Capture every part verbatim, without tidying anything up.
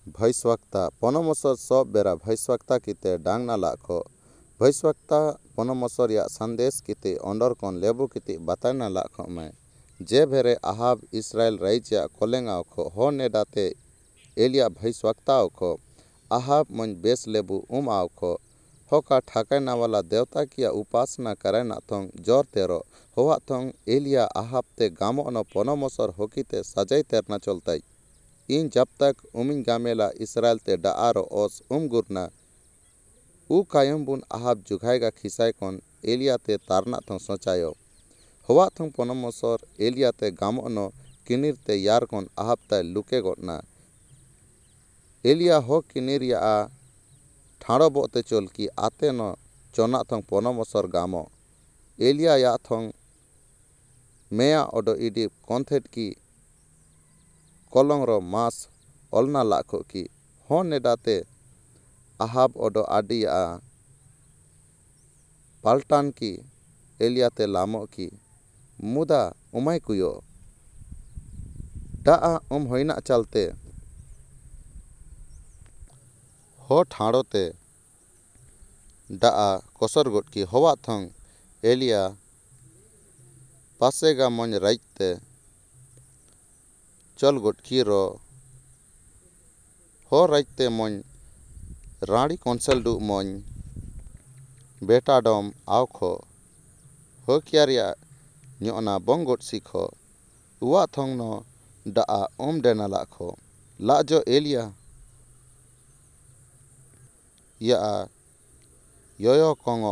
भैसवक्ता पनमसर सब बेरा भैसवक्ता किते डांग नाला को भैसवक्ता पनमसर या संदेश किते अंडर कौन लेबू किते बताय नाला को मैं जे भेरे आहाब इस्राएल राइजा कोलेंगा को हो नेडाते एलिया भैसवक्ता को आहाब मन बेस लेबू उम आओ को होका ठाकाय नावाला देवता किया उपासना करे ना थोंग जोर तेरो होवा थोंग एलिया आहाब ते गामो न पनमसर होकीते सजाई तेरना चलताई इन जब तक उमिन गामेला इसराइल ते डाआरो ओस उम गुरना उ कायम बुन आहाब जुगाएगा खिसाय कौन एलिया ते तारना थों सोचायो होवा थों पनमसर एलिया ते गामो न किनिर ते यार कौन आहाब ताय लुके गोटना एलिया हो किनिर या आ ठाड़ो बोते चल की आते न चोना थों पनमसर गामो एलिया या थों मेया ओडो इडी कॉन्थेट की कलंगरो मास ओलना लाखो की हो नेडाते आहाब ओडो आडिया पाल्टान की एलियाते लामो की मुदा उमाय कुयो डाआ उम होइना चलते हो ठाड़ोते डाआ कोसर गोट की होवा थों एलिया पासेगा मन राइते चल गोट की रो हो राइते मन रानी कौंसल डू मन बेटा डोम आओ खो हो कियारिया न्योना बंगोट सीखो उवा थोंग नो डाआ ओम डेना लाखो लाजो एलिया या योयो कोंगो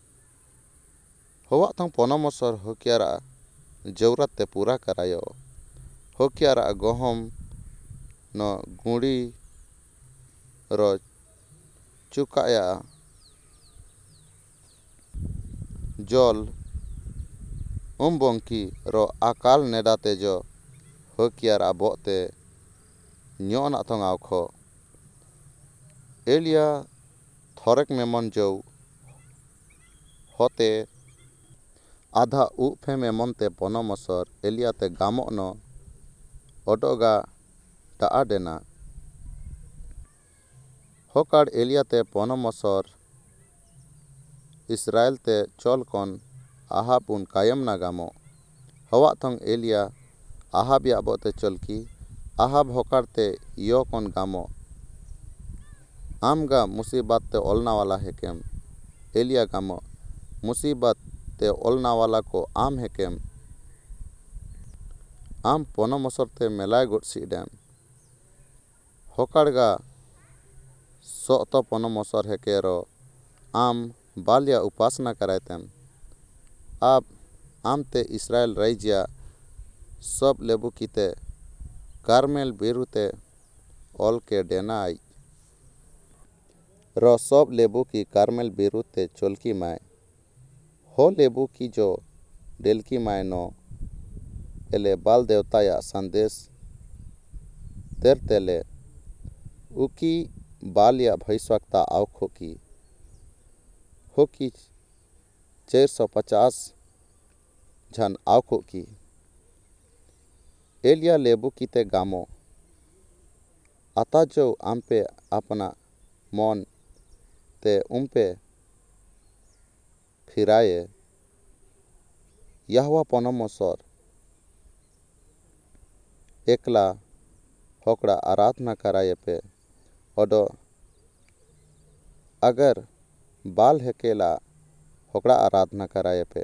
होवा थोंग पनमसर हो कियारा जरूरत ते पूरा करायो हो कियारा गहम न गुड़ी रो चुकाया जल उम बंकी रो अकाल नेडाते जो हो कियारा बोते न्योना थोंग आओ खो एलिया थोरेक मेमन जो होते आधा उफे मेमन ते पनमसर एलिया ते गामो न ओडोगा डाआ डेना होकाड एलिया ते पनमसर इस्राएल ते चल कौन आहाब उन कायम ना गामो हवा थोंग एलिया आहाब या बोते चल की आहाब होकाड ते यो कौन गामो आमगा मुसीबत ते ओलना वाला हेकेम एलिया गामो मुसीबत ते ओलना वाला को आम हेकेम आम पनमसर ते मेलाय गोट सीडेम होकाडगा सोतो पनमसर हेकेरो आम बालिया उपासना करायतेम अब आम ते इस्राएल राइजिया सब लेबू कीते कारमेल बिरुते ओल के डेना आई रो सब लेबू की कारमेल बिरुते चलकी माय हो लेबू की जो डेलकी माय नो एले बाल देवता या संदेश तेर तेले उकी बाल या भैसवक्ता आउखो की हो की चार सौ पचास झन आउखो की एलिया लेबू कीते गामो आता जो आम पे अपना मन ते उम पे फिराए यहवा पनमसर एकला होकड़ा आराधना कराए पे ओडो अगर बाल हेकेला होकड़ा आराधना कराए पे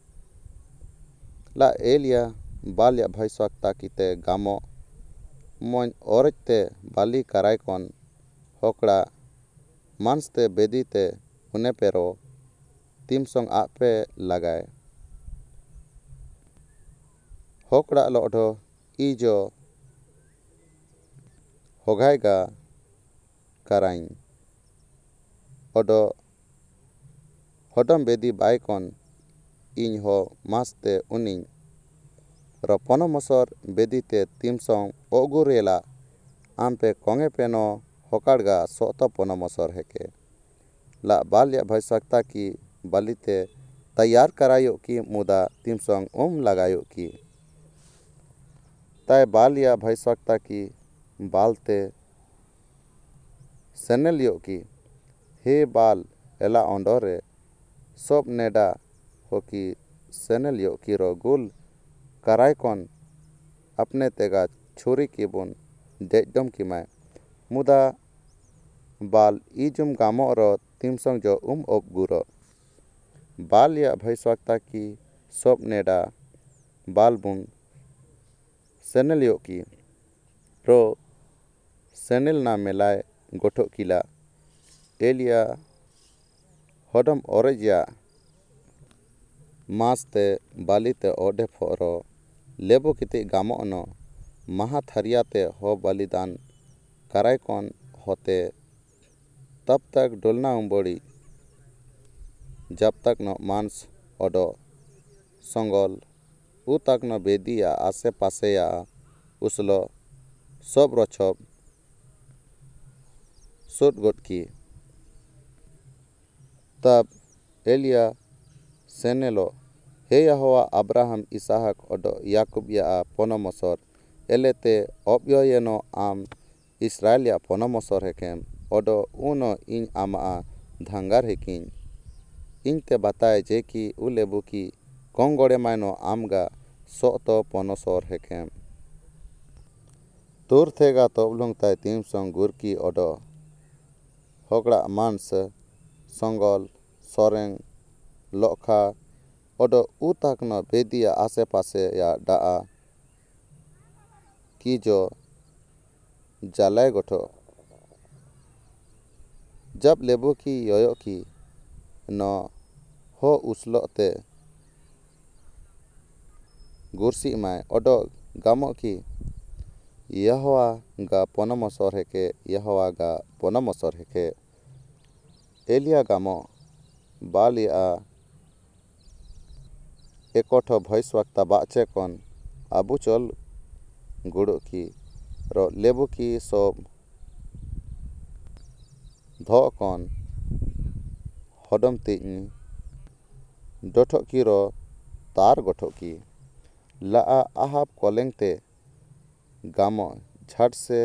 ला एलिया बाल या भैसवक्ता कीते गामो मन औरते बाली कराय कौन होकड़ा मांसते बेदीते उन्हें पेरो तीम संग आपे लगाए होकड़ा लोडो इजो होगायगा कराई ओडो होडम बेदी बाय कौन इन हो मास्ते उनिंग रो पनमसर बेदीते तीम संग ओगुरेला आम पे कोंगे पेनो होकाडगा सोतो पनमसर हेके ला बाल या भैसवक्ता की बालीते तैयार करायो की मुदा तीम संग उम लगायो की ताय बाल या भैसवक्ता की बालते सेनेलियो की हे बाल एला ऑंडोरे सब नेडा होकी सेनेलियो की रो गुल करायकन अपने तेगा छुरी की बुन डेडम की मैं मुदा बाल इजुम गामो रो तिमसंग जो उम ob गुरो बाल या भैसवक्ता की सब नेडा बाल बुन सेनेलियो की रो सेनेल ना मेलाय गोठो किला एलिया होडम ओरेजिया मास्ते बालीते ओडे फोरो लेबो किति गामो नो महा थरियाते हो बलिदान करायकन होते तब तक डोलना उम्बोड़ी जब तक न मांस ओडो संगल उ तक न बेदिया आसे पासे या उसलो सब रछब सुट गोट की तब एलिया सेनेलो हे यहोवा अब्राहम इसहाक ओडो याकूब या पोनमसर एलेते obyoyeno आम इस्राएल या पोनमसर हेकेम ओडो उनो इन आमा धांगार हेकिन इनते बताए जे कि उलेबु की कोंगोड़े मायनो आमगा सोतो पोनसर हेकेम तुर थेगा तोबलुंग ताय तीम संग गुरकी ओडो होगड़ा मांस संगल सोरेंग लोखा ओडो उताक न बेदिया आसे पासे या डाआ की जो जलाय गोठो जब लेबो की योयो की न हो उसलोते गुरसी माय ओडो गामो की यहोवा गा पोनमसर हेके यहोवा गा पोनमसर हेके एलिया गामो बालिया एकोठो भैसवक्ता बाचे कन आबू चल गुड़ो की रो लेबू की सब धो कन होडम तीन डोठो की रो तार गोठो की ला आहाब कोलेंगते गामो झट से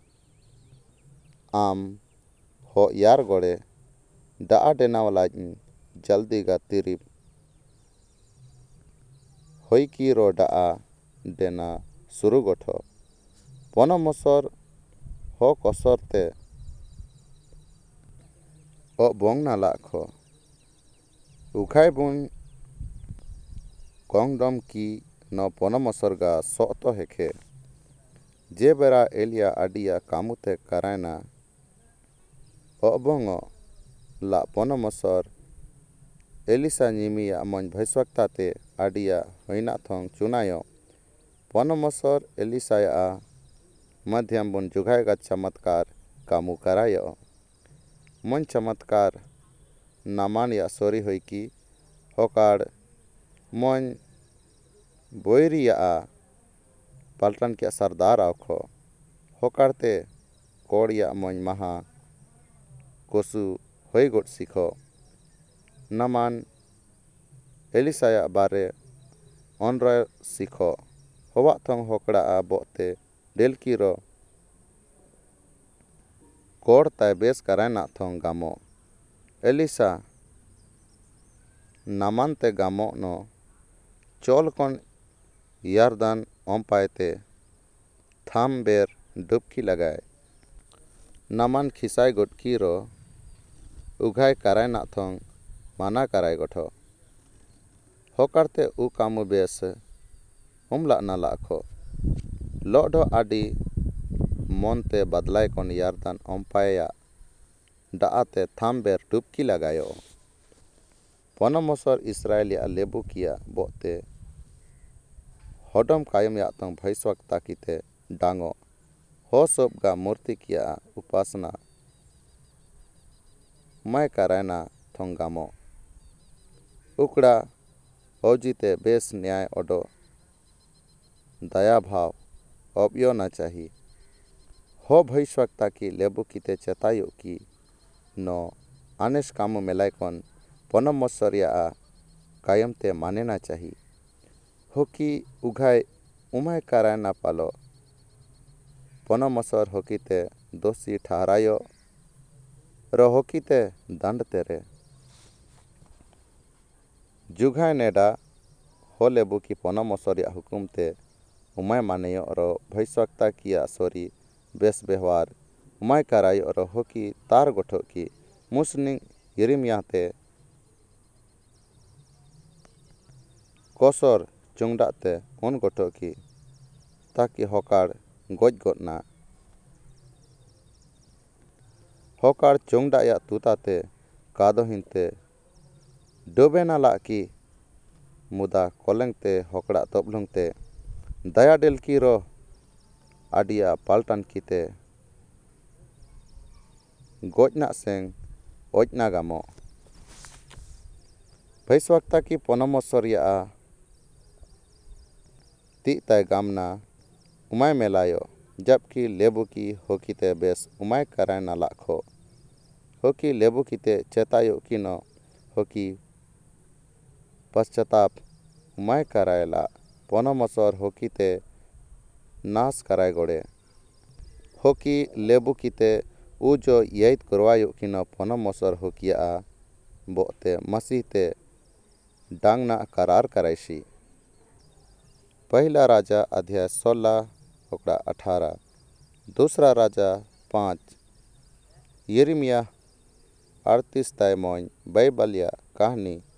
आम हो यार गोड़े डा डेना वाला जल्दी गा तिरिप होई की रो डा डेना शुरू गोठो पोनमसर हो कसरते ओ बोंग ना लाखो उखाय बुन कोंगडम की न पोनमसर गा सोतो हेखे जे बेरा एलिया आडिया कामुते करायना ओबोंगो ला पोनमसर एलिसा निमिया मन भैसवक्ताते आडिया होइना थोंग चुनायो पोनमसर एलिसाया मध्यम बुन जुगायगा चमत्कार कामु करायो मन चमत्कार नामान या सोरी होई की होकाड़ मन बोयरिया पलटन के सरदार आखो होकाड़ते कोड़िया मन महा कोसु होई गोट सिखो नमान एलिसाया बारे ऑनरा सिखो होवा थोंग होकड़ा बोते डेलकीरो कोड़ ताय बेस करायना थोंग गामो एलिसा नामानते गामो नो चोल कन यारदान ओमपायते थाम बेर डुबकी लगाए नामान खिसाय गोटकी रो उघाय करायना थोंग माना कराय गोठो होकारते उ कामु बेस उमला ना लाखो लोडो आडी मोनते बदलाय कन यारदान ओमपाया डाआते थाम बेर डुबकी लगायो पोनमसर इस्राएल या लेबू किया बोते होडम कायम या तंग भैसवक्ता कीते डांगो हो सब गा मूर्ति किया उपासना मैं करायना थोंगामो उकड़ा ओजीते बेस न्याय ओडो दया भाव ओबियो ना चाहिए हो भैसवक्ता की लेबू कीते चतायो की नो आनेस कामो मेलायकन पोनमसरिया कायमते माने ना चाहिए हो कि उघाय उमाय कराय ना पालो पोनमसर होकीते दोषी ठहरायो रोहकीते दंड तेरे जुघाय नेडा हो लेबू की पनमसर हुकुमते उमाय माने रो भैसवक्ता किया सोरी बेस व्यवहार उमाय कराय रो हो की तार गोठो की मुसनी यरिमियाते कसर चुंगडाते उन गोठो की ताकि हकार गज गदना हकार चुंगडा या तुताते कादो हिंते डोबे नाला की मुदा कोलेंगते हकड़ा तबलुंगते दया डेल की रो आडिया पाल्टन कीते गजना सेंग ओजना गामो भैसवक्ता की पनमसरिया तीताय गामना उमाय मेलायो जबकि लेबू की होकीते बेस उमाय कराय ना लाखो होकी लेबू कीते चेतायो की न होकी पश्चाताप उमाय करायला पनमसर होकीते नाश कराय गोड़े होकी लेबू कीते उ जो यैत करवायो की न पनमसर होकिया बोते मसीहते डांगना करार करायसी पहला राजा अध्याय सोलह होकड़ा अठारह दूसरा राजा पाँच यिर्मयाह अड़तीस तय मोइन बाइबलिया कहानी